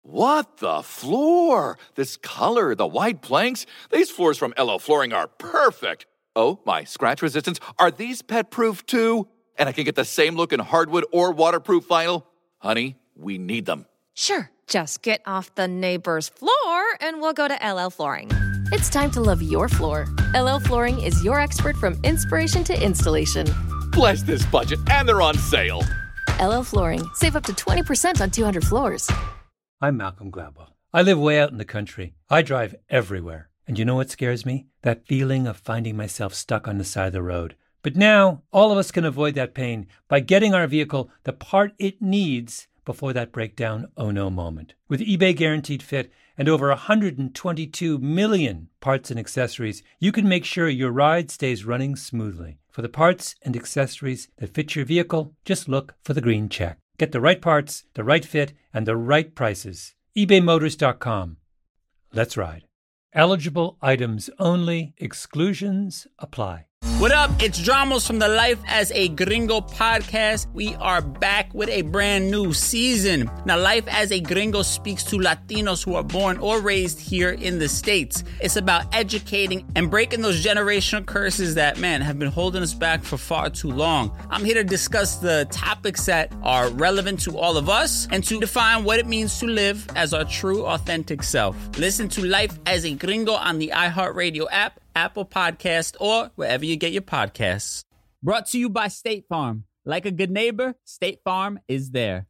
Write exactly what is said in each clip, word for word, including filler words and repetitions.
What the floor? This color, the wide planks. These floors from L L Flooring are perfect. Oh, my scratch resistance. Are these pet-proof too? And I can get the same look in hardwood or waterproof vinyl? Honey, we need them. Sure. Just get off the neighbor's floor and we'll go to L L Flooring. It's time to love your floor. L L Flooring is your expert from inspiration to installation. Bless this budget, and they're on sale. L L Flooring. Save up to twenty percent on two hundred floors. I'm Malcolm Gladwell. I live way out in the country. I drive everywhere. And you know what scares me? That feeling of finding myself stuck on the side of the road. But now, all of us can avoid that pain by getting our vehicle the part it needs before that breakdown oh no moment. With eBay Guaranteed Fit and over one hundred twenty-two million parts and accessories, you can make sure your ride stays running smoothly. For the parts and accessories that fit your vehicle, just look for the green check. Get the right parts, the right fit, and the right prices. ebay motors dot com. Let's ride. Eligible items only. Exclusions apply. What up? It's Dramos from the Life as a Gringo podcast. We are back with a brand new season. Now, Life as a Gringo speaks to Latinos who are born or raised here in the States. It's about educating and breaking those generational curses that, man, have been holding us back for far too long. I'm here to discuss the topics that are relevant to all of us and to define what it means to live as our true, authentic self. Listen to Life as a Gringo on the iHeartRadio app, Apple Podcast, or wherever you get your podcasts. Brought to you by State Farm. Like a good neighbor, State Farm is there.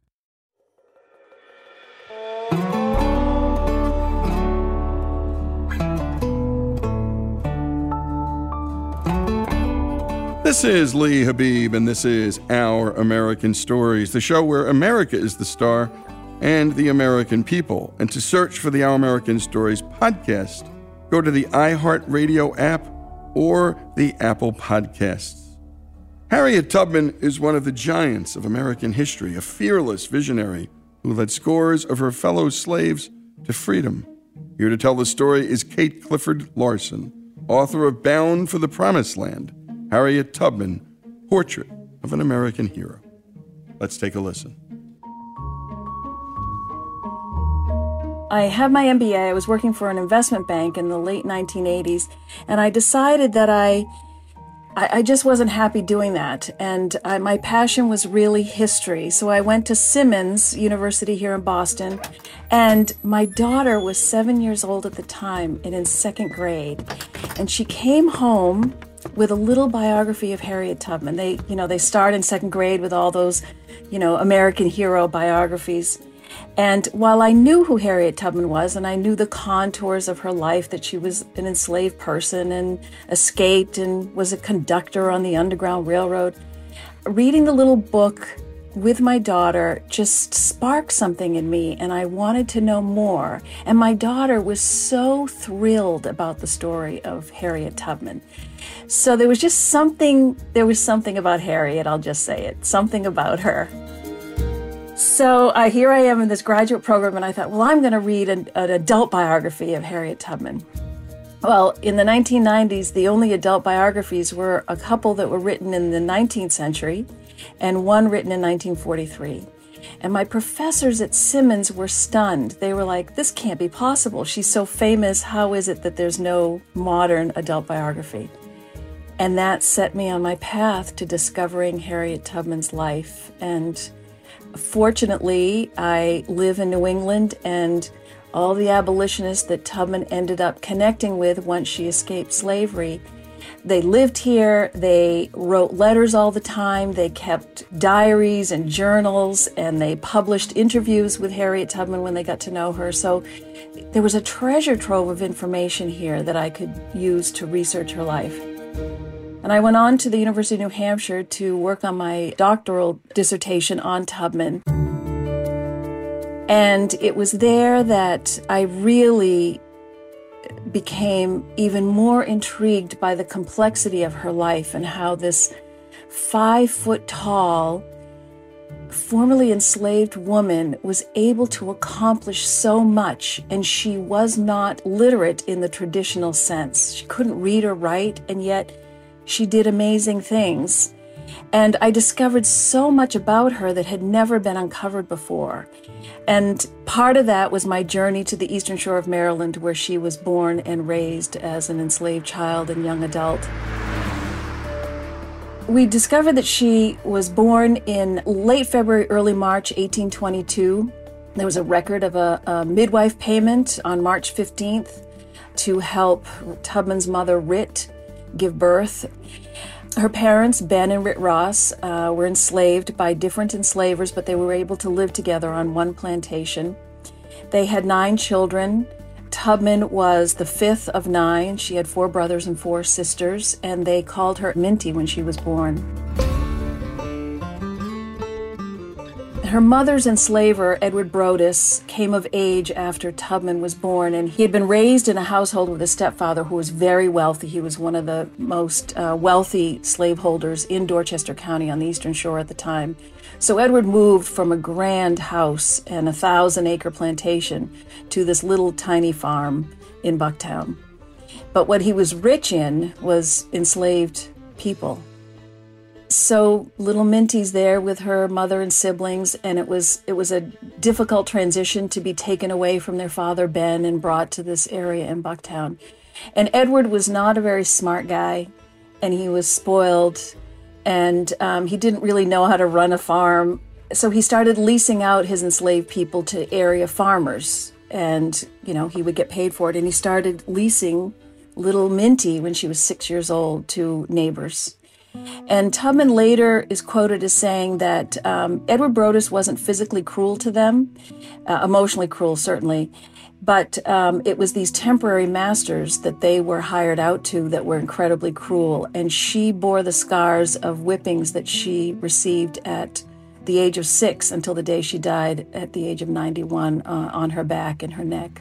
This is Lee Habib, and this is Our American Stories, the show where America is the star and the American people. And to search for the Our American Stories podcast, go to the iHeartRadio app or the Apple Podcasts. Harriet Tubman is one of the giants of American history, a fearless visionary who led scores of her fellow slaves to freedom. Here to tell the story is Kate Clifford Larson, author of Bound for the Promised Land, Harriet Tubman, Portrait of an American Hero. Let's take a listen. I had my M B A. I was working for an investment bank in the late nineteen eighties, and I decided that I I, I just wasn't happy doing that, and I, my passion was really history. So I went to Simmons University here in Boston, and my daughter was seven years old at the time and in second grade, and she came home with a little biography of Harriet Tubman. They, you know, they start in second grade with all those, you know, American hero biographies. And while I knew who Harriet Tubman was, and I knew the contours of her life, that she was an enslaved person and escaped and was a conductor on the Underground Railroad, reading the little book with my daughter just sparked something in me, and I wanted to know more. And my daughter was so thrilled about the story of Harriet Tubman. So there was just something, there was something about Harriet, I'll just say it, something about her. So uh, here I am in this graduate program, and I thought, well, I'm going to read an, an adult biography of Harriet Tubman. Well, in the nineteen nineties, the only adult biographies were a couple that were written in the nineteenth century and one written in nineteen forty-three. And my professors at Simmons were stunned. They were like, this can't be possible. She's so famous. How is it that there's no modern adult biography? And that set me on my path to discovering Harriet Tubman's life. And fortunately, I live in New England, and all the abolitionists that Tubman ended up connecting with once she escaped slavery, they lived here, they wrote letters all the time, they kept diaries and journals, and they published interviews with Harriet Tubman when they got to know her. So there was a treasure trove of information here that I could use to research her life. And I went on to the University of New Hampshire to work on my doctoral dissertation on Tubman. And it was there that I really became even more intrigued by the complexity of her life and how this five foot tall, formerly enslaved woman was able to accomplish so much, and she was not literate in the traditional sense. She couldn't read or write, and yet she did amazing things. And I discovered so much about her that had never been uncovered before. And part of that was my journey to the Eastern Shore of Maryland, where she was born and raised as an enslaved child and young adult. We discovered that she was born in late February, early March, eighteen twenty-two. There was a record of a, a midwife payment on March fifteenth to help Tubman's mother, Rit, give birth. Her parents, Ben and Rit Ross, uh, were enslaved by different enslavers, but they were able to live together on one plantation. They had nine children. Tubman was the fifth of nine. She had four brothers and four sisters, and they called her Minty when she was born. Her mother's enslaver, Edward Brodess, came of age after Tubman was born, and he had been raised in a household with a stepfather who was very wealthy. He was one of the most uh, wealthy slaveholders in Dorchester County on the Eastern Shore at the time. So Edward moved from a grand house and a thousand-acre plantation to this little tiny farm in Bucktown. But what he was rich in was enslaved people. So little Minty's there with her mother and siblings, and it was it was a difficult transition to be taken away from their father, Ben, and brought to this area in Bucktown. And Edward was not a very smart guy, and he was spoiled, and um, he didn't really know how to run a farm. So he started leasing out his enslaved people to area farmers, and, you know, he would get paid for it. And he started leasing little Minty when she was six years old to neighbors. And Tubman later is quoted as saying that um, Edward Brodess wasn't physically cruel to them, uh, emotionally cruel certainly, but um, it was these temporary masters that they were hired out to that were incredibly cruel. And she bore the scars of whippings that she received at the age of six until the day she died at the age of ninety-one uh, on her back and her neck.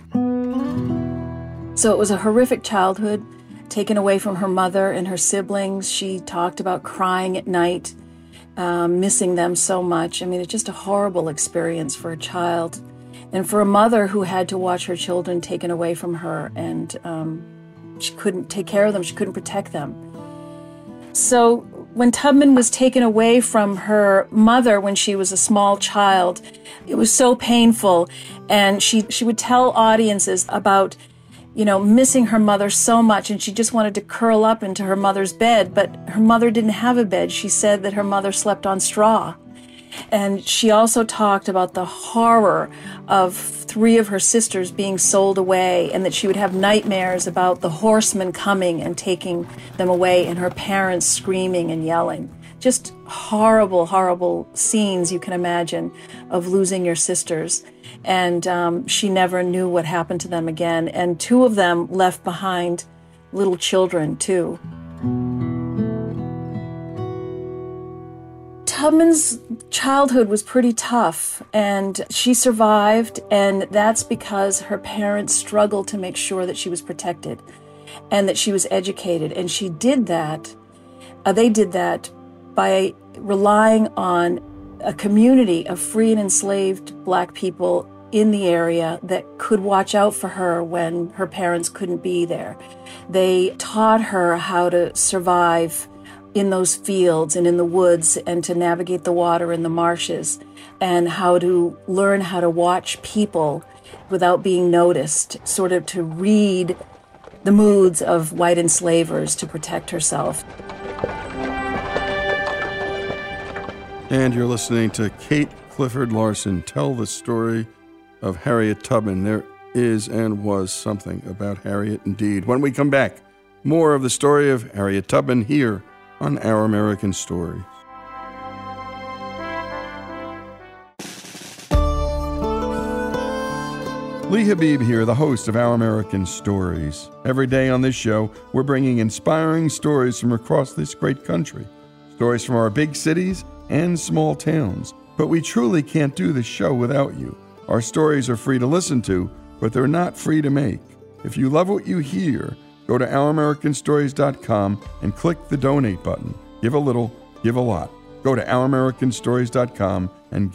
So it was a horrific childhood. Taken away from her mother and her siblings. She talked about crying at night, um, missing them so much. I mean, it's just a horrible experience for a child and for a mother who had to watch her children taken away from her, and um, she couldn't take care of them. She couldn't protect them. So when Tubman was taken away from her mother when she was a small child, it was so painful. And she, she would tell audiences about you know, missing her mother so much, and she just wanted to curl up into her mother's bed, but her mother didn't have a bed. She said that her mother slept on straw. And she also talked about the horror of three of her sisters being sold away, and that she would have nightmares about the horsemen coming and taking them away, and her parents screaming and yelling. Just horrible, horrible scenes you can imagine of losing your sisters. And um, she never knew what happened to them again. And two of them left behind little children, too. Tubman's childhood was pretty tough, and she survived, and that's because her parents struggled to make sure that she was protected and that she was educated. And she did that, uh, they did that by relying on a community of free and enslaved Black people in the area that could watch out for her when her parents couldn't be there. They taught her how to survive in those fields and in the woods, and to navigate the water in the marshes, and how to learn how to watch people without being noticed, sort of to read the moods of white enslavers to protect herself. And you're listening to Kate Clifford Larson tell the story of Harriet Tubman. There is and was something about Harriet indeed. When we come back, more of the story of Harriet Tubman here on Our American Stories. Lee Habib here, the host of Our American Stories. Every day on this show, we're bringing inspiring stories from across this great country. Stories from our big cities and small towns. But we truly can't do this show without you. Our stories are free to listen to, but they're not free to make. If you love what you hear, go to our american stories dot com and click the donate button. Give a little, give a lot. Go to our american stories dot com and give.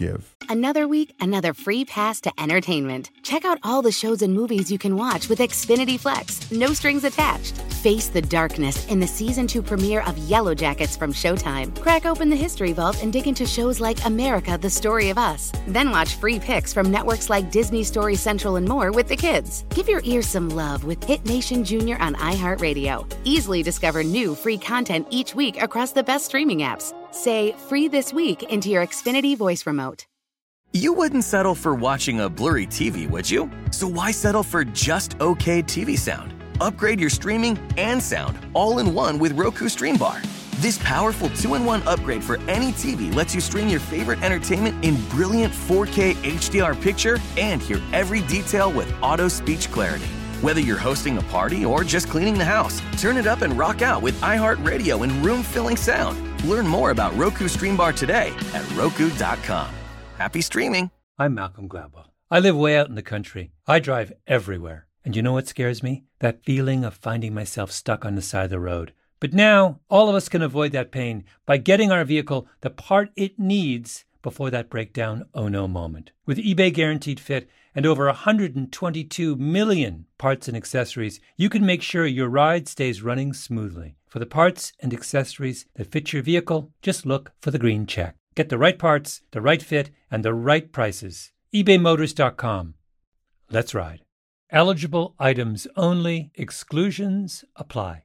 Another week, another free pass to entertainment. Check out all the shows and movies you can watch with Xfinity Flex. No strings attached. Face the darkness in the season two premiere of Yellow Jackets from Showtime. Crack open the history vault and dig into shows like America, The Story of Us. Then watch free picks from networks like Disney, Story Central, and more with the kids. Give your ears some love with Hit Nation Junior on iHeartRadio. Easily discover new free content each week across the best streaming apps. Say free this week into your Xfinity voice remote. You wouldn't settle for watching a blurry T V, would you? So why settle for just okay T V sound? Upgrade your streaming and sound all in one with Roku Stream Bar. This powerful two in one upgrade for any T V lets you stream your favorite entertainment in brilliant four K H D R picture and hear every detail with auto speech clarity. Whether you're hosting a party or just cleaning the house, turn it up and rock out with iHeartRadio and room-filling sound. Learn more about Roku Stream Bar today at roku dot com. Happy streaming. I'm Malcolm Gladwell. I live way out in the country. I drive everywhere. And you know what scares me? That feeling of finding myself stuck on the side of the road. But now, all of us can avoid that pain by getting our vehicle the part it needs before that breakdown oh no moment. With eBay Guaranteed Fit and over one hundred twenty-two million parts and accessories, you can make sure your ride stays running smoothly. For the parts and accessories that fit your vehicle, just look for the green check. Get the right parts, the right fit, and the right prices. ebay motors dot com. Let's ride. Eligible items only. Exclusions apply.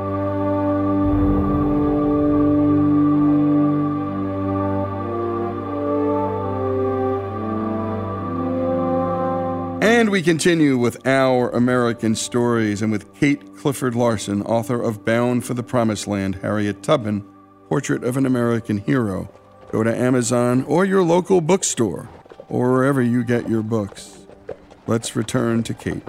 And we continue with Our American Stories and with Kate Clifford Larson, author of Bound for the Promised Land, Harriet Tubman, Portrait of an American Hero. Go to Amazon or your local bookstore or wherever you get your books. Let's return to Kate.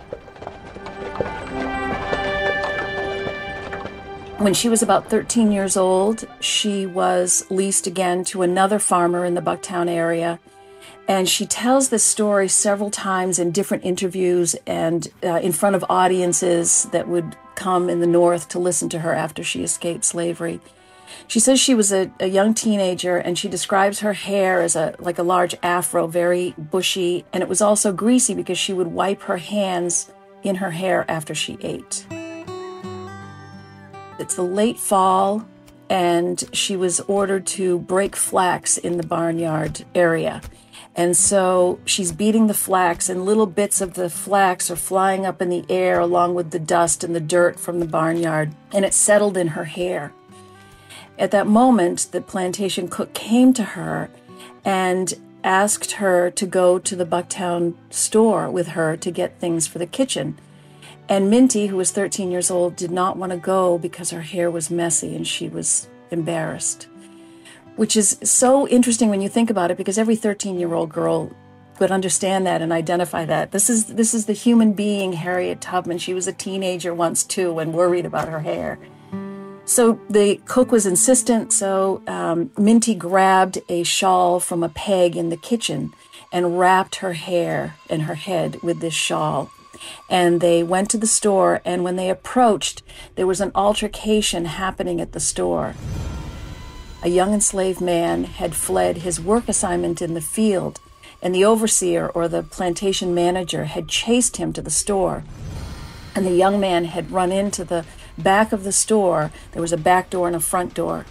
When she was about thirteen years old, she was leased again to another farmer in the Bucktown area. And she tells this story several times in different interviews and uh, in front of audiences that would come in the North to listen to her after she escaped slavery. She says she was a, a young teenager, and she describes her hair as a like a large afro, very bushy, and it was also greasy because she would wipe her hands in her hair after she ate. It's the late fall, and she was ordered to break flax in the barnyard area. And so she's beating the flax, and little bits of the flax are flying up in the air along with the dust and the dirt from the barnyard, and it settled in her hair. At that moment, the plantation cook came to her and asked her to go to the Bucktown store with her to get things for the kitchen. And Minty, who was thirteen years old, did not want to go because her hair was messy and she was embarrassed. Which is so interesting when you think about it, because every thirteen-year-old girl would understand that and identify that. This is this is the human being, Harriet Tubman. She was a teenager once, too, and worried about her hair. So the cook was insistent, so um, Minty grabbed a shawl from a peg in the kitchen and wrapped her hair and her head with this shawl. And they went to the store, and when they approached, there was an altercation happening at the store. A young enslaved man had fled his work assignment in the field, and the overseer, or the plantation manager, had chased him to the store. And the young man had run into the back of the store. There was a back door and a front door.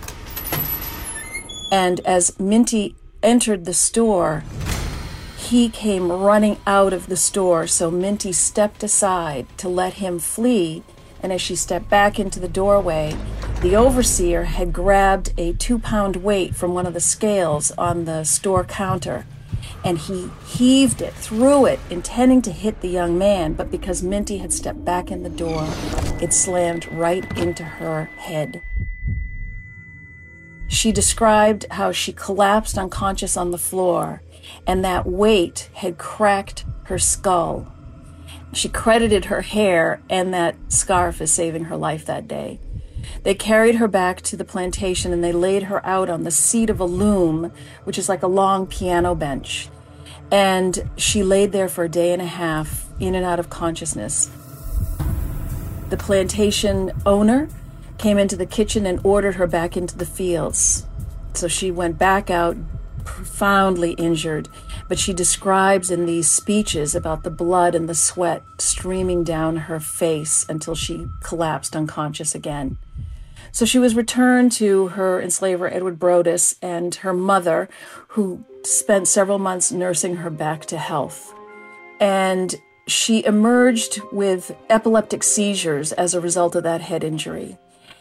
And as Minty entered the store, he came running out of the store, so Minty stepped aside to let him flee, and as she stepped back into the doorway, the overseer had grabbed a two-pound weight from one of the scales on the store counter, and he heaved it, threw it, intending to hit the young man, but because Minty had stepped back in the door, it slammed right into her head. She described how she collapsed unconscious on the floor, and that weight had cracked her skull. She credited her hair and that scarf as saving her life that day. They carried her back to the plantation, and they laid her out on the seat of a loom, which is like a long piano bench. And she laid there for a day and a half, in and out of consciousness. The plantation owner came into the kitchen and ordered her back into the fields. So she went back out, profoundly injured, but she describes in these speeches about the blood and the sweat streaming down her face until she collapsed unconscious again. So she was returned to her enslaver, Edward Brodess, and her mother, who spent several months nursing her back to health. And she emerged with epileptic seizures as a result of that head injury.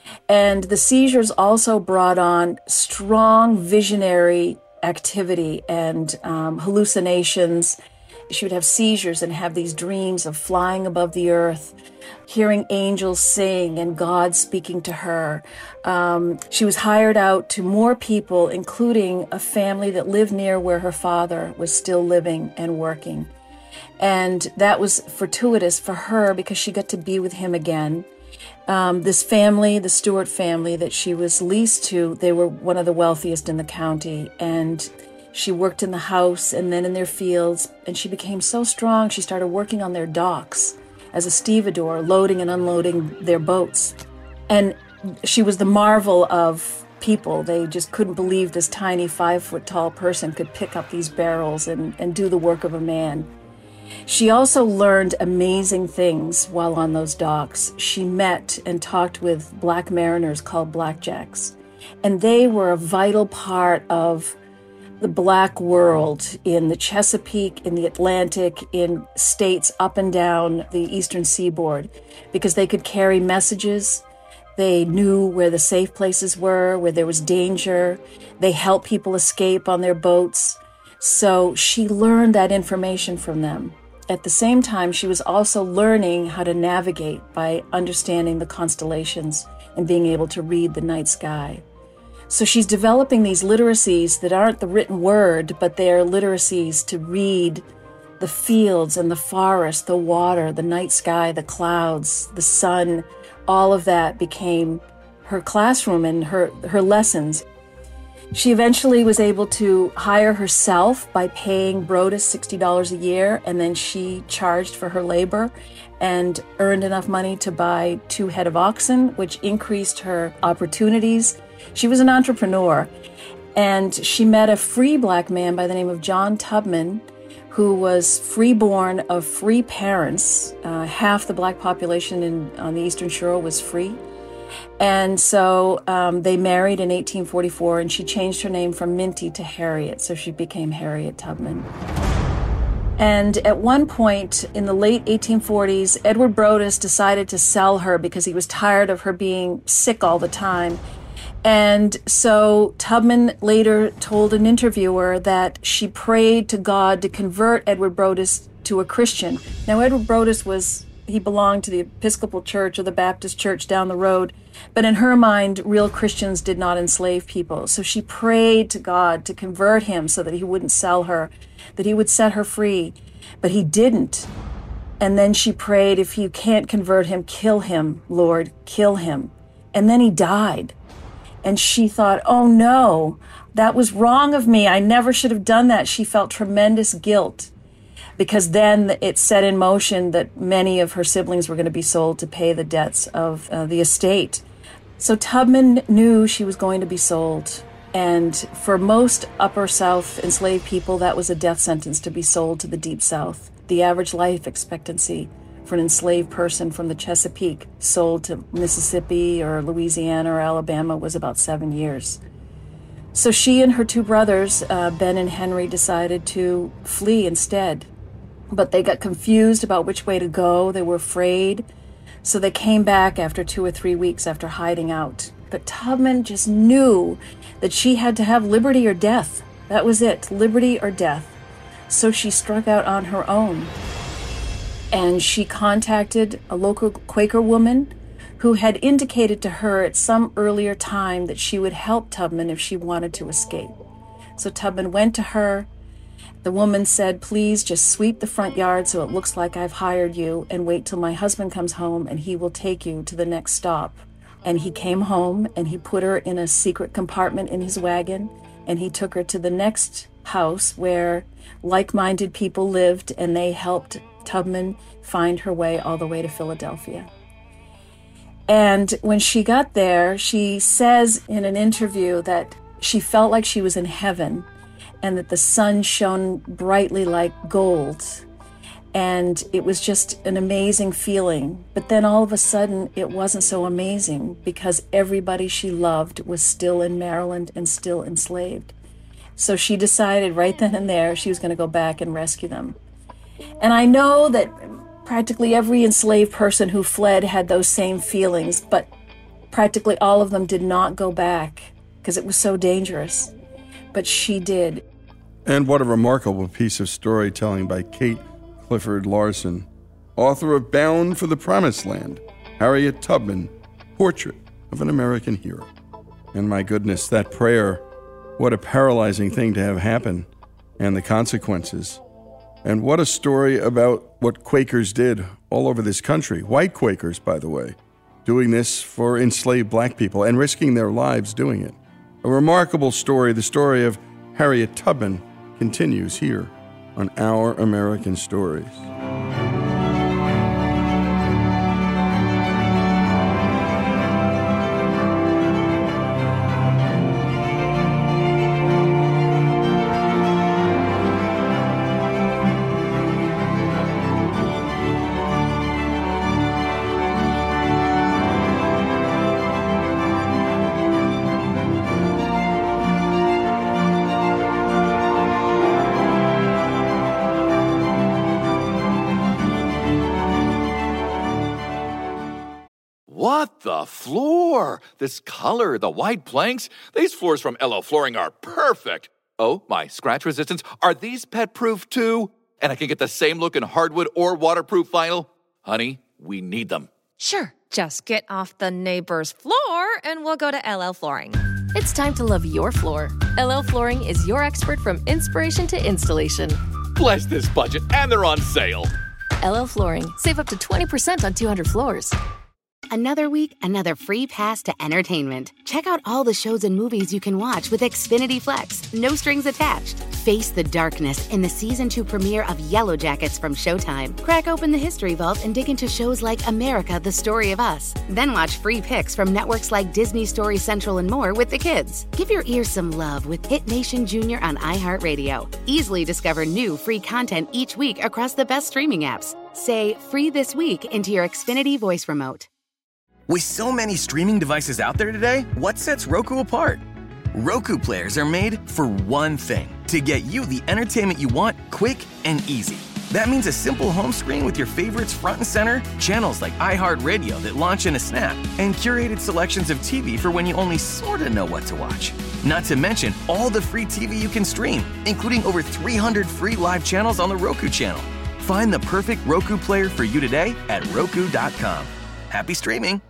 And the seizures also brought on strong visionary activity and um, hallucinations. She would have seizures and have these dreams of flying above the earth, hearing angels sing and God speaking to her. Um, she was hired out to more people, including a family that lived near where her father was still living and working. And that was fortuitous for her because she got to be with him again. Um, this family, the Stewart family that she was leased to, they were one of the wealthiest in the county. And she worked in the house and then in their fields. And she became so strong, she started working on their docks as a stevedore, loading and unloading their boats. And she was the marvel of people. They just couldn't believe this tiny five-foot-tall person could pick up these barrels and, and do the work of a man. She also learned amazing things while on those docks. She met and talked with black mariners called blackjacks, and they were a vital part of the black world in the Chesapeake, in the Atlantic, in states up and down the eastern seaboard, because they could carry messages. They knew where the safe places were, where there was danger. They helped people escape on their boats. So she learned that information from them. At the same time, she was also learning how to navigate by understanding the constellations and being able to read the night sky. So she's developing these literacies that aren't the written word, but they are literacies to read the fields and the forest, the water, the night sky, the clouds, the sun. All of that became her classroom and her, her lessons. She eventually was able to hire herself by paying Brodess sixty dollars a year, and then she charged for her labor and earned enough money to buy two head of oxen, which increased her opportunities. She was an entrepreneur, and she met a free black man by the name of John Tubman, who was freeborn of free parents. Uh, half the black population in, on the Eastern Shore was free. And so um, they married in eighteen forty-four, and she changed her name from Minty to Harriet, so she became Harriet Tubman. And at one point in the late eighteen forties, Edward Brodess decided to sell her because he was tired of her being sick all the time. And so Tubman later told an interviewer that she prayed to God to convert Edward Brodess to a Christian. Now, Edward Brodess was, he belonged to the Episcopal Church or the Baptist Church down the road, but in her mind, real Christians did not enslave people. So she prayed to God to convert him so that he wouldn't sell her, that he would set her free, but he didn't. And then she prayed, if you can't convert him, kill him, Lord, kill him. And then he died. And she thought, oh no, that was wrong of me. I never should have done that. She felt tremendous guilt because then it set in motion that many of her siblings were going to be sold to pay the debts of uh, the estate. So Tubman knew she was going to be sold. And for most Upper South enslaved people, that was a death sentence to be sold to the Deep South. The average life expectancy for an enslaved person from the Chesapeake sold to Mississippi or Louisiana or Alabama was about seven years. So she and her two brothers, uh, Ben and Henry, decided to flee instead. But they got confused about which way to go. They were afraid. So they came back after two or three weeks after hiding out. But Tubman just knew that she had to have liberty or death. That was it, liberty or death. So she struck out on her own. And she contacted a local Quaker woman who had indicated to her at some earlier time that she would help Tubman if she wanted to escape. So Tubman went to her. The woman said, please just sweep the front yard so it looks like I've hired you, and wait till my husband comes home and he will take you to the next stop. And he came home and he put her in a secret compartment in his wagon, and he took her to the next house where like-minded people lived, and they helped Tubman find her way all the way to Philadelphia. And when she got there, she says in an interview that she felt like she was in heaven, and that the sun shone brightly like gold. And it was just an amazing feeling. But then all of a sudden, it wasn't so amazing because everybody she loved was still in Maryland and still enslaved. So she decided right then and there she was going to go back and rescue them. And I know that practically every enslaved person who fled had those same feelings, but practically all of them did not go back because it was so dangerous. But she did. And what a remarkable piece of storytelling by Kate Clifford Larson, author of Bound for the Promised Land, Harriet Tubman, Portrait of an American Hero. And my goodness, that prayer, what a paralyzing thing to have happen, and the consequences. And what a story about what Quakers did all over this country, white Quakers, by the way, doing this for enslaved black people and risking their lives doing it. A remarkable story, the story of Harriet Tubman, continues here on Our American Stories. What the floor? This color, the white planks, these floors from L O Flooring are perfect. Oh, my scratch resistance, are these pet-proof too? And I can get the same look in hardwood or waterproof vinyl? Honey, we need them. Sure, just get off the neighbor's floor and we'll go to L L Flooring. It's time to love your floor. L L Flooring is your expert from inspiration to installation. Bless this budget, and they're on sale. L L Flooring. Save up to twenty percent on two hundred floors. Another week, another free pass to entertainment. Check out all the shows and movies you can watch with Xfinity Flex. No strings attached. Face the darkness in the season two premiere of Yellow Jackets from Showtime. Crack open the history vault and dig into shows like America, The Story of Us. Then watch free picks from networks like Disney, Story Central, and more with the kids. Give your ears some love with Hit Nation Junior on iHeartRadio. Easily discover new free content each week across the best streaming apps. Say free this week into your Xfinity voice remote. With so many streaming devices out there today, what sets Roku apart? Roku players are made for one thing, to get you the entertainment you want quick and easy. That means a simple home screen with your favorites front and center, channels like iHeartRadio that launch in a snap, and curated selections of T V for when you only sort of know what to watch. Not to mention all the free T V you can stream, including over three hundred free live channels on the Roku channel. Find the perfect Roku player for you today at Roku dot com. Happy streaming!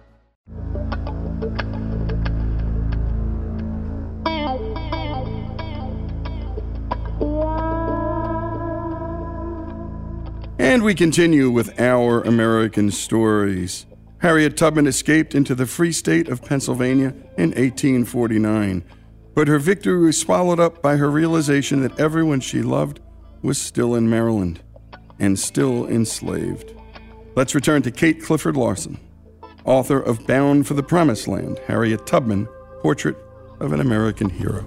And we continue with Our American Stories. Harriet Tubman escaped into the free state of Pennsylvania in eighteen forty-nine, but her victory was swallowed up by her realization that everyone she loved was still in Maryland and still enslaved. Let's return to Kate Clifford Larson, author of Bound for the Promised Land, Harriet Tubman, Portrait of an American Hero.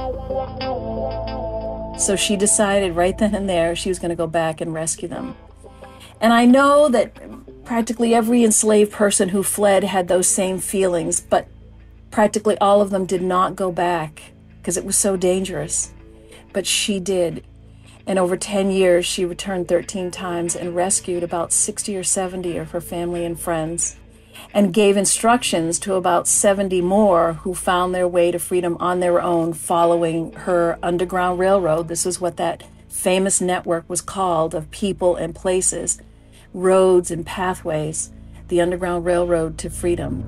So she decided right then and there she was going to go back and rescue them. And I know that practically every enslaved person who fled had those same feelings, but practically all of them did not go back because it was so dangerous. But she did. And over ten years, she returned thirteen times and rescued about sixty or seventy of her family and friends, and gave instructions to about seventy more who found their way to freedom on their own following her Underground Railroad. This is what that famous network was called, of people and places, roads and pathways, the Underground Railroad to freedom.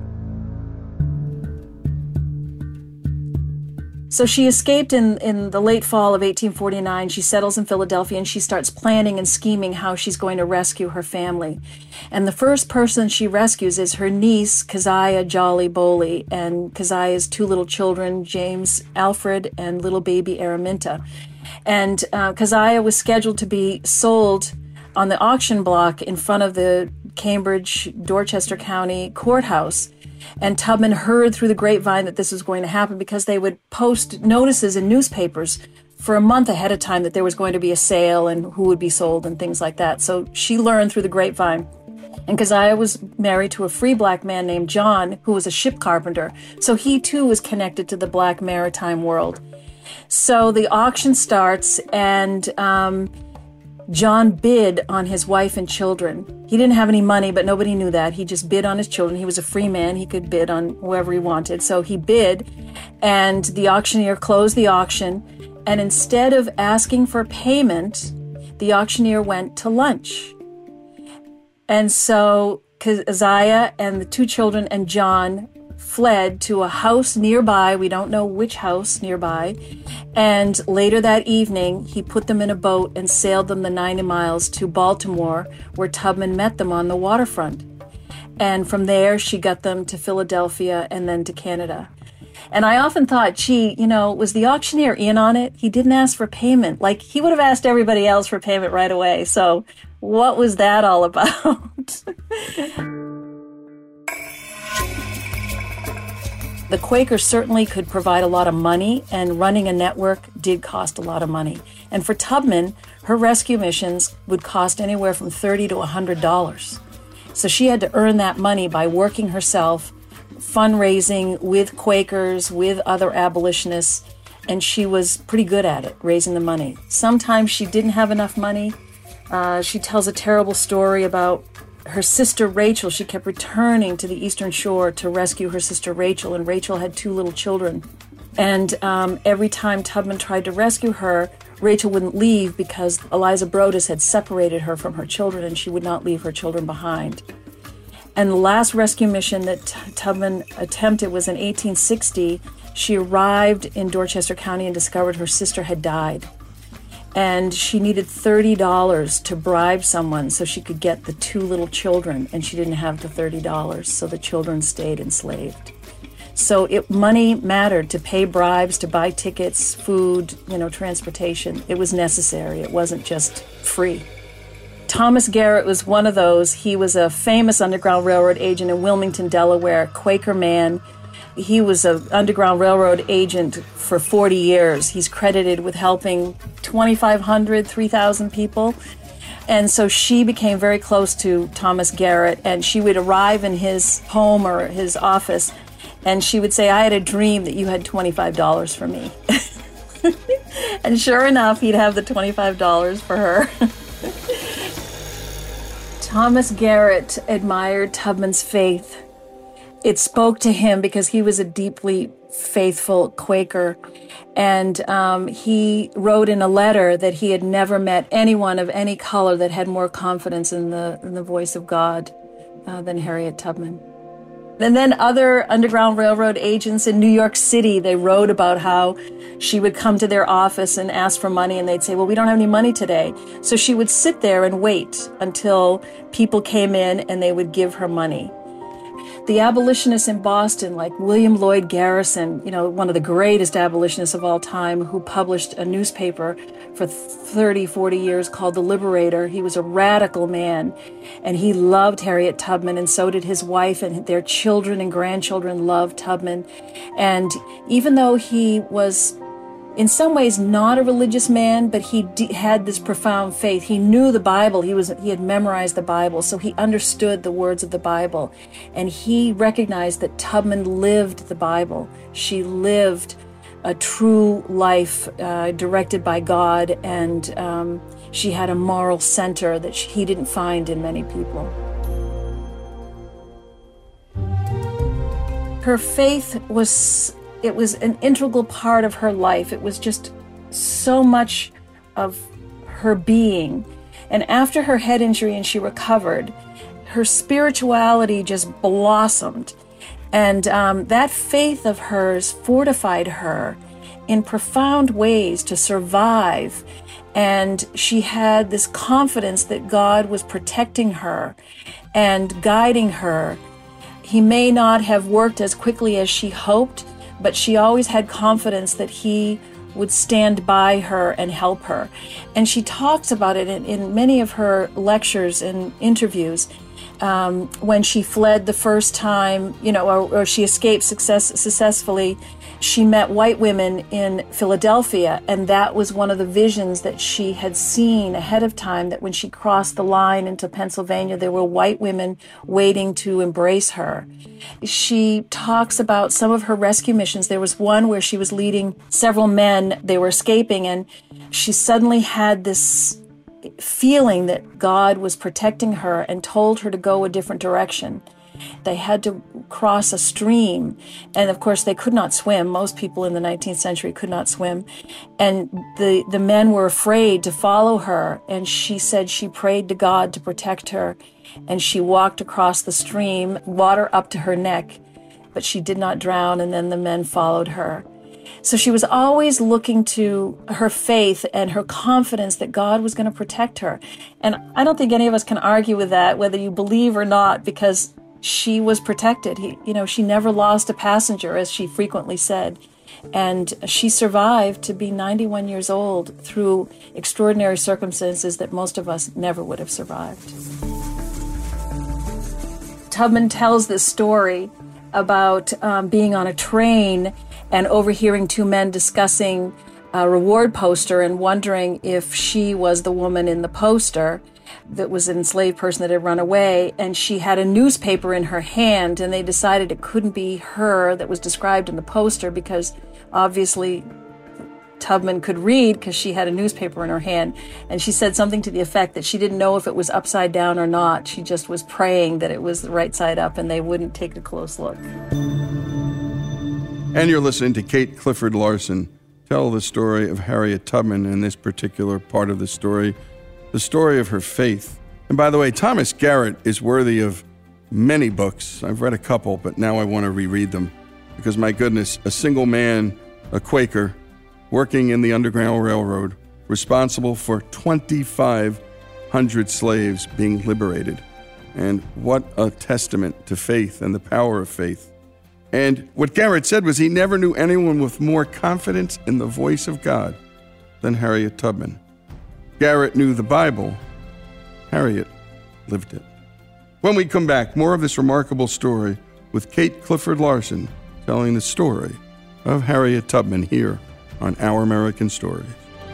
So she escaped in, in the late fall of eighteen forty-nine. She settles in Philadelphia and she starts planning and scheming how she's going to rescue her family. And the first person she rescues is her niece, Keziah Jolly Boley, and Keziah's two little children, James Alfred and little baby Araminta. And uh, Keziah was scheduled to be sold on the auction block in front of the Cambridge, Dorchester County courthouse. And Tubman heard through the grapevine that this was going to happen because they would post notices in newspapers for a month ahead of time that there was going to be a sale and who would be sold and things like that. So she learned through the grapevine. And Keziah was married to a free black man named John, who was a ship carpenter. So he too was connected to the black maritime world. So the auction starts, and um, John bid on his wife and children. He didn't have any money, but nobody knew that. He just bid on his children. He was a free man. He could bid on whoever he wanted. So he bid, and the auctioneer closed the auction. And instead of asking for payment, the auctioneer went to lunch. And so Keziah and the two children and John fled to a house nearby. We don't know which house nearby. And later that evening, he put them in a boat and sailed them the ninety miles to Baltimore, where Tubman met them on the waterfront. And from there, she got them to Philadelphia and then to Canada. And I often thought, gee, you know, was the auctioneer in on it? He didn't ask for payment. Like, he would have asked everybody else for payment right away. So what was that all about? The Quakers certainly could provide a lot of money, and running a network did cost a lot of money. And for Tubman, her rescue missions would cost anywhere from thirty to one hundred dollars. So she had to earn that money by working herself, fundraising with Quakers, with other abolitionists, and she was pretty good at it, raising the money. Sometimes she didn't have enough money. Uh, she tells a terrible story about her sister Rachel. She kept returning to the Eastern Shore to rescue her sister Rachel, and Rachel had two little children. And um, every time Tubman tried to rescue her, Rachel wouldn't leave because Eliza Brodus had separated her from her children, and she would not leave her children behind. And the last rescue mission that Tubman attempted was in eighteen sixty. She arrived in Dorchester County and discovered her sister had died. And she needed thirty dollars to bribe someone so she could get the two little children, and she didn't have the thirty dollars, so the children stayed enslaved. So it, money mattered to pay bribes, to buy tickets, food, you know, transportation. It was necessary. It wasn't just free. Thomas Garrett was one of those. He was a famous Underground Railroad agent in Wilmington, Delaware, Quaker man. He was an Underground Railroad agent for forty years. He's credited with helping twenty-five hundred, three thousand people. And so she became very close to Thomas Garrett, and she would arrive in his home or his office, and she would say, "I had a dream that you had twenty-five dollars for me." And sure enough, he'd have the twenty-five dollars for her. Thomas Garrett admired Tubman's faith. It spoke to him because he was a deeply faithful Quaker. And um, he wrote in a letter that he had never met anyone of any color that had more confidence in the, in the voice of God uh, than Harriet Tubman. And then other Underground Railroad agents in New York City, they wrote about how she would come to their office and ask for money, and they'd say, "Well, we don't have any money today." So she would sit there and wait until people came in and they would give her money. The abolitionists in Boston, like William Lloyd Garrison, you know, one of the greatest abolitionists of all time, who published a newspaper for thirty, forty years called The Liberator. He was a radical man, and he loved Harriet Tubman, and so did his wife, and their children and grandchildren loved Tubman. And even though he was in some ways not a religious man, but he d- had this profound faith. He knew the Bible. He was he had memorized the Bible, so he understood the words of the Bible. And he recognized that Tubman lived the Bible. She lived a true life uh, directed by God, and um, she had a moral center that she, he didn't find in many people. Her faith was It was an integral part of her life. It was just so much of her being. And after her head injury and she recovered, her spirituality just blossomed. And um, that faith of hers fortified her in profound ways to survive. And she had this confidence that God was protecting her and guiding her. He may not have worked as quickly as she hoped, but she always had confidence that he would stand by her and help her. And she talks about it in, in many of her lectures and interviews. Um, when she fled the first time, you know, or, or she escaped success, successfully, she met white women in Philadelphia, and that was one of the visions that she had seen ahead of time, that when she crossed the line into Pennsylvania, there were white women waiting to embrace her. She talks about some of her rescue missions. There was one where she was leading several men. They were escaping, and she suddenly had this feeling that God was protecting her and told her to go a different direction. They had to cross a stream, and of course they could not swim. Most people in the nineteenth century could not swim, and the, the men were afraid to follow her, and she said she prayed to God to protect her, and she walked across the stream, water up to her neck, but she did not drown, and then the men followed her. So she was always looking to her faith and her confidence that God was going to protect her. And I don't think any of us can argue with that, whether you believe or not, because she was protected. He, you know, she never lost a passenger, as she frequently said. And she survived to be ninety-one years old through extraordinary circumstances that most of us never would have survived. Tubman tells this story about um, being on a train and overhearing two men discussing a reward poster and wondering if she was the woman in the poster that was an enslaved person that had run away, and she had a newspaper in her hand, and they decided it couldn't be her that was described in the poster because obviously Tubman could read because she had a newspaper in her hand. And she said something to the effect that she didn't know if it was upside down or not. She just was praying that it was the right side up and they wouldn't take a close look. And you're listening to Kate Clifford Larson tell the story of Harriet Tubman, in this particular part of the story, the story of her faith. And by the way, Thomas Garrett is worthy of many books. I've read a couple, but now I want to reread them because, my goodness, a single man, a Quaker, working in the Underground Railroad, responsible for twenty-five hundred slaves being liberated. And what a testament to faith and the power of faith. And what Garrett said was he never knew anyone with more confidence in the voice of God than Harriet Tubman. Garrett knew the Bible. Harriet lived it. When we come back, more of this remarkable story with Kate Clifford Larson telling the story of Harriet Tubman here on Our American Stories.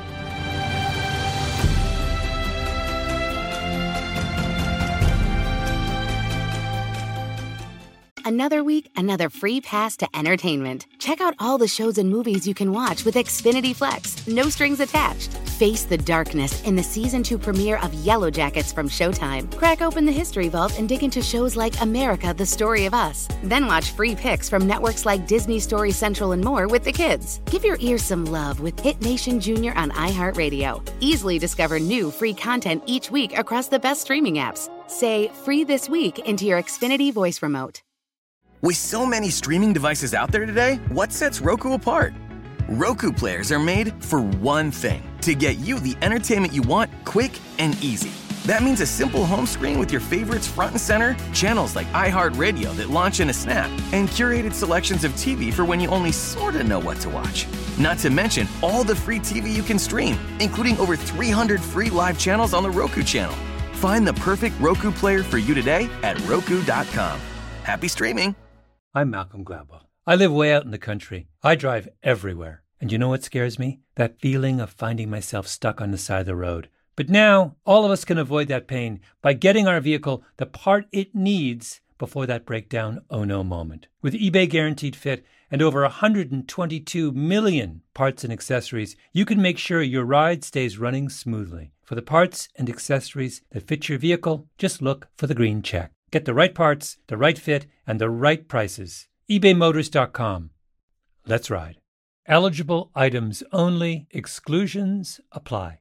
Another week, another free pass to entertainment. Check out all the shows and movies you can watch with Xfinity Flex. No strings attached. Face the darkness in the season two premiere of Yellow Jackets from Showtime. Crack open the history vault and dig into shows like America, the Story of Us. Then watch free picks from networks like Disney, Story Central, and more with the kids. Give your ears some love with Hit Nation Junior on iHeartRadio. Easily discover new free content each week across the best streaming apps. Say "free this week" into your Xfinity voice remote. With so many streaming devices out there today, what sets Roku apart? Roku players are made for one thing, to get you the entertainment you want quick and easy. That means a simple home screen with your favorites front and center, channels like iHeartRadio that launch in a snap, and curated selections of T V for when you only sort of know what to watch. Not to mention all the free T V you can stream, including over three hundred free live channels on the Roku channel. Find the perfect Roku player for you today at Roku dot com. Happy streaming! I'm Malcolm Gladwell. I live way out in the country. I drive everywhere. And you know what scares me? That feeling of finding myself stuck on the side of the road. But now, all of us can avoid that pain by getting our vehicle the part it needs before that breakdown oh no moment. With eBay Guaranteed Fit and over one hundred twenty-two million parts and accessories, you can make sure your ride stays running smoothly. For the parts and accessories that fit your vehicle, just look for the green check. Get the right parts, the right fit, and the right prices. ebay motors dot com. Let's ride. Eligible items only. Exclusions apply.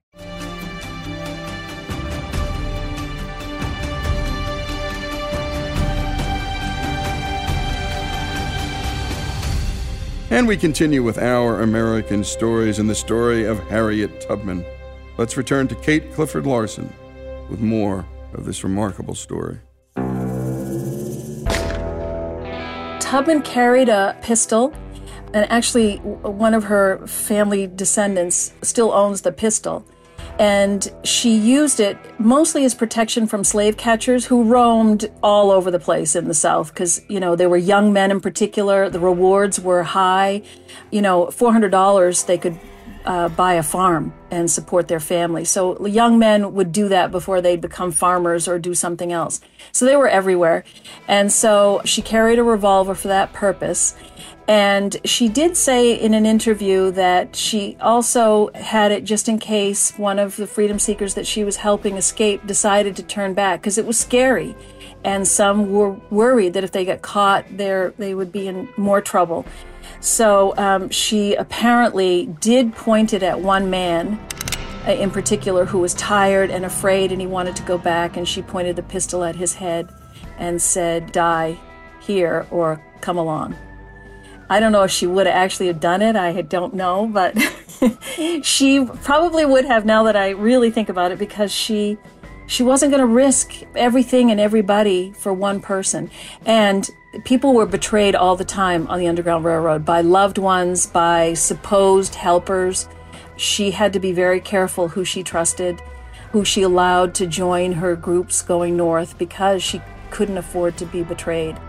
And we continue with Our American Stories and the story of Harriet Tubman. Let's return to Kate Clifford Larson with more of this remarkable story. Tubman carried a pistol, and actually one of her family descendants still owns the pistol. And she used it mostly as protection from slave catchers who roamed all over the place in the South because, you know, there were young men in particular. The rewards were high. You know, four hundred dollars they could uh, buy a farm and support their family. So young men would do that before they'd become farmers or do something else. So they were everywhere. And so she carried a revolver for that purpose. And she did say in an interview that she also had it just in case one of the freedom seekers that she was helping escape decided to turn back because it was scary. And some were worried that if they got caught, there they would be in more trouble. So um, she apparently did point it at one man uh, in particular who was tired and afraid and he wanted to go back. And she pointed the pistol at his head and said, "Die here or come along." I don't know if she would have actually have done it. I don't know, but she probably would have now that I really think about it because she she wasn't going to risk everything and everybody for one person. And people were betrayed all the time on the Underground Railroad by loved ones, by supposed helpers. She had to be very careful who she trusted, who she allowed to join her groups going north because she couldn't afford to be betrayed.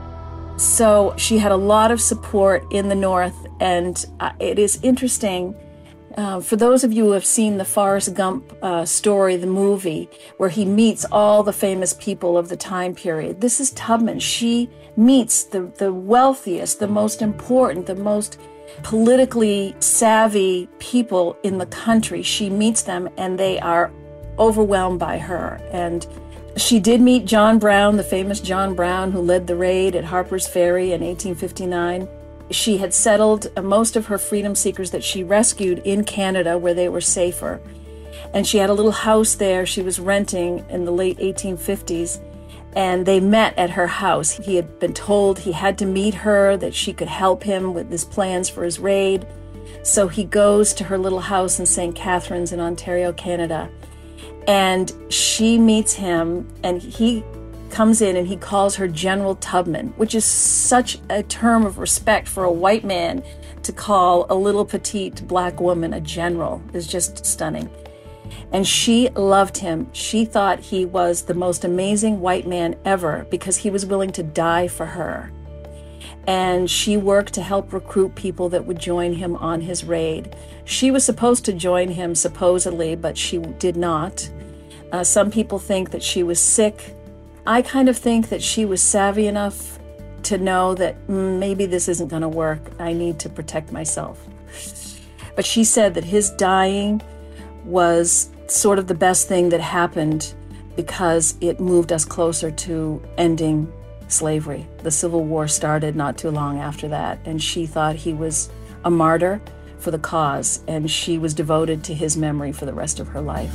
So she had a lot of support in the North, and uh, it is interesting, uh, for those of you who have seen the Forrest Gump uh, story, the movie, where he meets all the famous people of the time period. This is Tubman. She meets the, the wealthiest, the most important, the most politically savvy people in the country. She meets them, and they are overwhelmed by her. And she did meet John Brown, the famous John Brown, who led the raid at Harper's Ferry in eighteen fifty-nine. She had settled most of her freedom seekers that she rescued in Canada where they were safer. And she had a little house there she was renting in the late eighteen fifties. And they met at her house. He had been told he had to meet her, that she could help him with his plans for his raid. So he goes to her little house in Saint Catharines in Ontario, Canada. And she meets him, and he comes in and he calls her General Tubman, which is such a term of respect for a white man to call a little petite black woman a general is just stunning. And she loved him. She thought he was the most amazing white man ever because he was willing to die for her. And she worked to help recruit people that would join him on his raid. She was supposed to join him, supposedly, but she did not. Uh, some people think that she was sick. I kind of think that she was savvy enough to know that mm, maybe this isn't going to work. I need to protect myself. But she said that his dying was sort of the best thing that happened because it moved us closer to ending slavery. The Civil War started not too long after that, and she thought he was a martyr for the cause, and she was devoted to his memory for the rest of her life.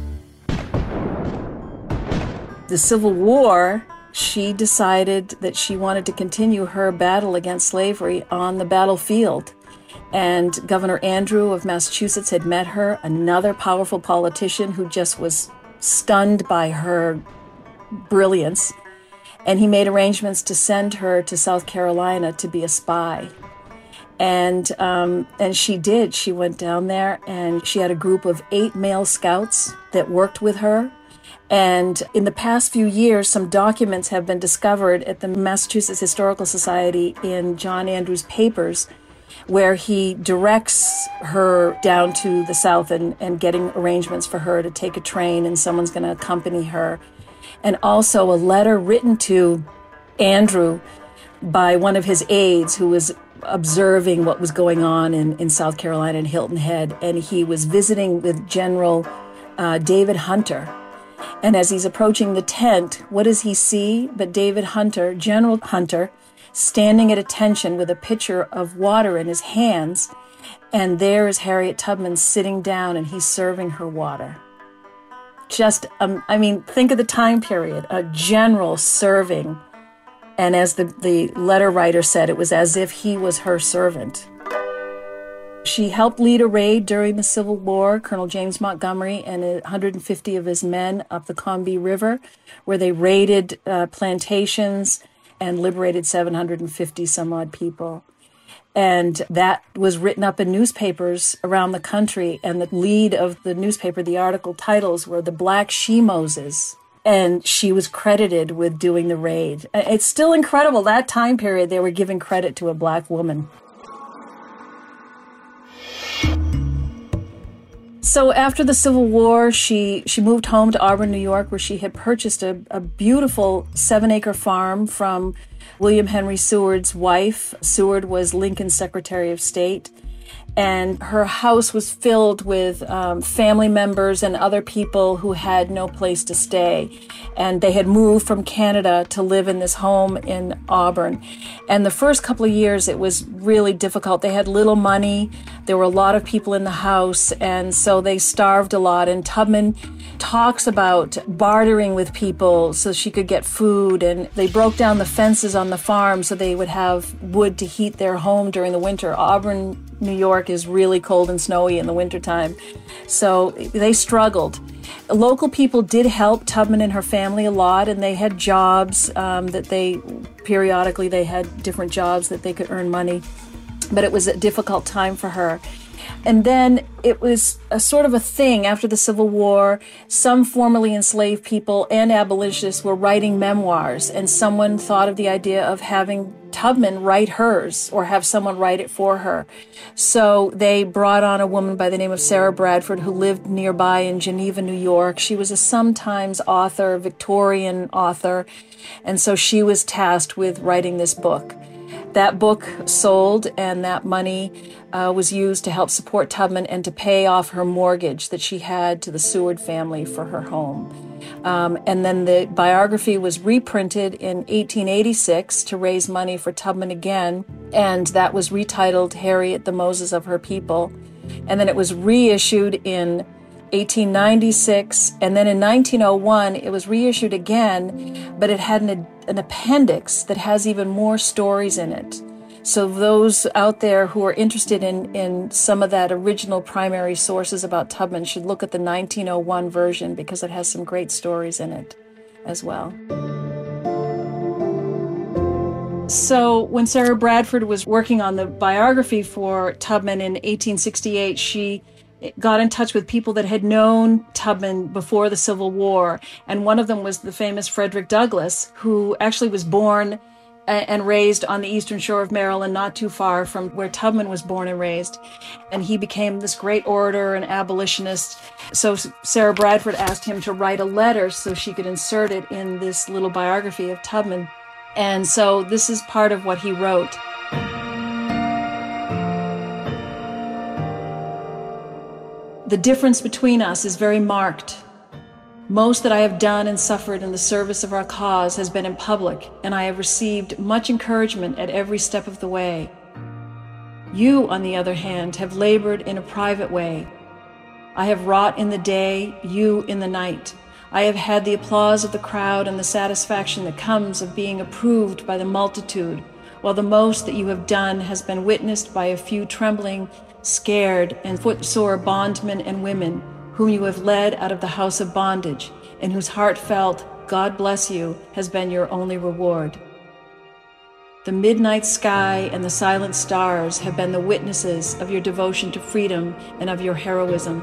The Civil War, she decided that she wanted to continue her battle against slavery on the battlefield. And Governor Andrew of Massachusetts had met her, another powerful politician who just was stunned by her brilliance. And he made arrangements to send her to South Carolina to be a spy. And um, and she did. She went down there, and she had a group of eight male scouts that worked with her. And in the past few years, some documents have been discovered at the Massachusetts Historical Society in John Andrews' papers, where he directs her down to the South and, and getting arrangements for her to take a train, and someone's going to accompany her. And also a letter written to Andrew by one of his aides who was observing what was going on in, in South Carolina and Hilton Head. And he was visiting with General uh, David Hunter. And as he's approaching the tent, what does he see but David Hunter, General Hunter, standing at attention with a pitcher of water in his hands. And there is Harriet Tubman sitting down, and he's serving her water. Just, um, I mean, think of the time period, a general serving. And as the, the letter writer said, it was as if he was her servant. She helped lead a raid during the Civil War, Colonel James Montgomery and one hundred fifty of his men up the Combahee River, where they raided uh, plantations and liberated seven hundred fifty some odd people. And that was written up in newspapers around the country. And the lead of the newspaper, the article titles were "The Black She-Moses." And she was credited with doing the raid. It's still incredible. That time period, they were giving credit to a black woman. So after the Civil War, she, she moved home to Auburn, New York, where she had purchased a, a beautiful seven-acre farm from William Henry Seward's wife. Seward was Lincoln's Secretary of State. And her house was filled with um, family members and other people who had no place to stay. And they had moved from Canada to live in this home in Auburn. And the first couple of years, it was really difficult. They had little money. There were a lot of people in the house. And so they starved a lot. And Tubman talks about bartering with people so she could get food. And they broke down the fences on the farm so they would have wood to heat their home during the winter. Auburn, New York is really cold and snowy in the wintertime. So they struggled. Local people did help Tubman and her family a lot, and they had jobs um, that they, periodically they had different jobs that they could earn money. But it was a difficult time for her. And then it was a sort of a thing after the Civil War. Some formerly enslaved people and abolitionists were writing memoirs, and someone thought of the idea of having Tubman write hers or have someone write it for her. So they brought on a woman by the name of Sarah Bradford who lived nearby in Geneva, New York. She was a sometimes author, Victorian author, and so she was tasked with writing this book. That book sold, and that money uh, was used to help support Tubman and to pay off her mortgage that she had to the Seward family for her home. Um, and then the biography was reprinted in eighteen eighty-six to raise money for Tubman again, and that was retitled Harriet the Moses of Her People. And then it was reissued in eighteen ninety-six, and then in nineteen oh one it was reissued again, but it had an, an appendix that has even more stories in it. So those out there who are interested in, in some of that original primary sources about Tubman should look at the nineteen oh one version because it has some great stories in it as well. So when Sarah Bradford was working on the biography for Tubman in eighteen sixty-eight, she got in touch with people that had known Tubman before the Civil War. And one of them was the famous Frederick Douglass, who actually was born and raised on the eastern shore of Maryland, not too far from where Tubman was born and raised. And he became this great orator and abolitionist. So Sarah Bradford asked him to write a letter so she could insert it in this little biography of Tubman. And so this is part of what he wrote. The difference between us is very marked. Most that I have done and suffered in the service of our cause has been in public, and I have received much encouragement at every step of the way. You, on the other hand, have labored in a private way. I have wrought in the day, you in the night. I have had the applause of the crowd and the satisfaction that comes of being approved by the multitude, while the most that you have done has been witnessed by a few trembling, scared, and footsore bondmen and women, whom you have led out of the house of bondage, and whose heartfelt "God bless you" has been your only reward. The midnight sky and the silent stars have been the witnesses of your devotion to freedom and of your heroism.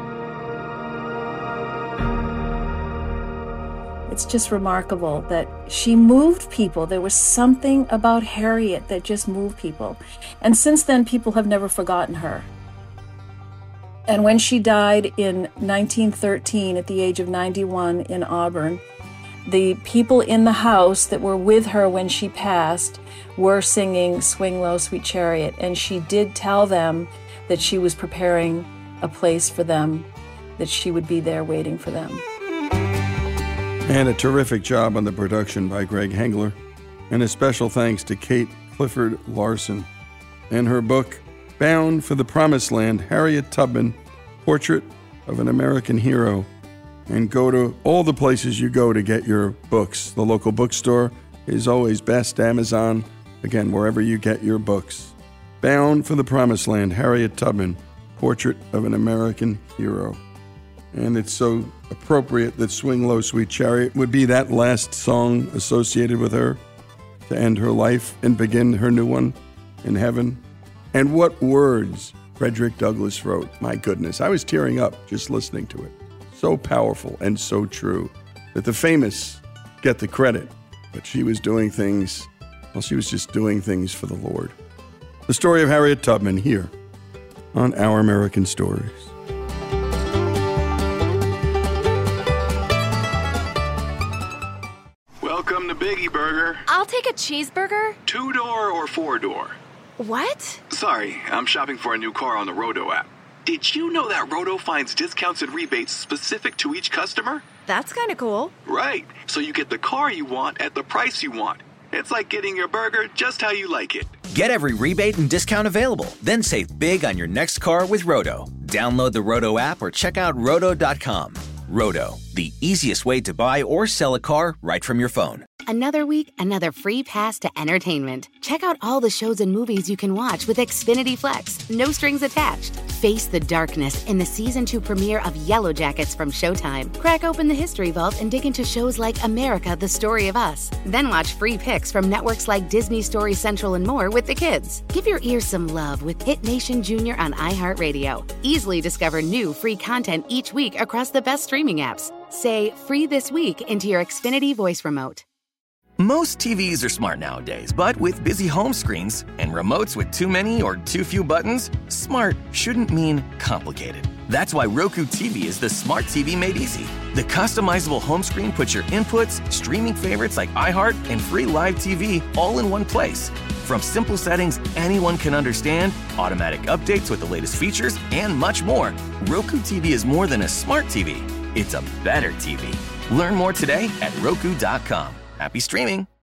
It's just remarkable that she moved people. There was something about Harriet that just moved people. And since then, people have never forgotten her. And when she died in nineteen thirteen at the age of ninety-one in Auburn, the people in the house that were with her when she passed were singing "Swing Low, Sweet Chariot," and she did tell them that she was preparing a place for them, that she would be there waiting for them. And a terrific job on the production by Greg Hengler. And a special thanks to Kate Clifford Larson and her book, Bound for the Promised Land, Harriet Tubman, Portrait of an American Hero. And go to all the places you go to get your books. The local bookstore is always best, Amazon, again, wherever you get your books. Bound for the Promised Land, Harriet Tubman, Portrait of an American Hero. And it's so appropriate that Swing Low, Sweet Chariot would be that last song associated with her to end her life and begin her new one in heaven. And what words Frederick Douglass wrote. My goodness, I was tearing up just listening to it. So powerful and so true that the famous get the credit, but she was doing things, well, she was just doing things for the Lord. The story of Harriet Tubman here on Our American Stories. Welcome to Biggie Burger. I'll take a cheeseburger. Two-door or four-door? What? Sorry, I'm shopping for a new car on the Roto app. Did you know that Roto finds discounts and rebates specific to each customer? That's kind of cool. Right, so you get the car you want at the price you want. It's like getting your burger just how you like it. Get every rebate and discount available. Then save big on your next car with Roto. Download the Roto app or check out roto dot com. Roto, the easiest way to buy or sell a car right from your phone. Another week, another free pass to entertainment. Check out all the shows and movies you can watch with Xfinity Flex. No strings attached. Face the darkness in the season two premiere of Yellow Jackets from Showtime. Crack open the history vault and dig into shows like America, The Story of Us. Then watch free picks from networks like Disney, Story Central, and more with the kids. Give your ears some love with Hit Nation Junior on iHeartRadio. Easily discover new free content each week across the best streaming apps. Say free this week into your Xfinity voice remote. Most T Vs are smart nowadays, but with busy home screens and remotes with too many or too few buttons, smart shouldn't mean complicated. That's why Roku T V is the smart T V made easy. The customizable home screen puts your inputs, streaming favorites like iHeart, and free live T V all in one place. From simple settings anyone can understand, automatic updates with the latest features, and much more, Roku T V is more than a smart T V. It's a better T V. Learn more today at roku dot com. Happy streaming.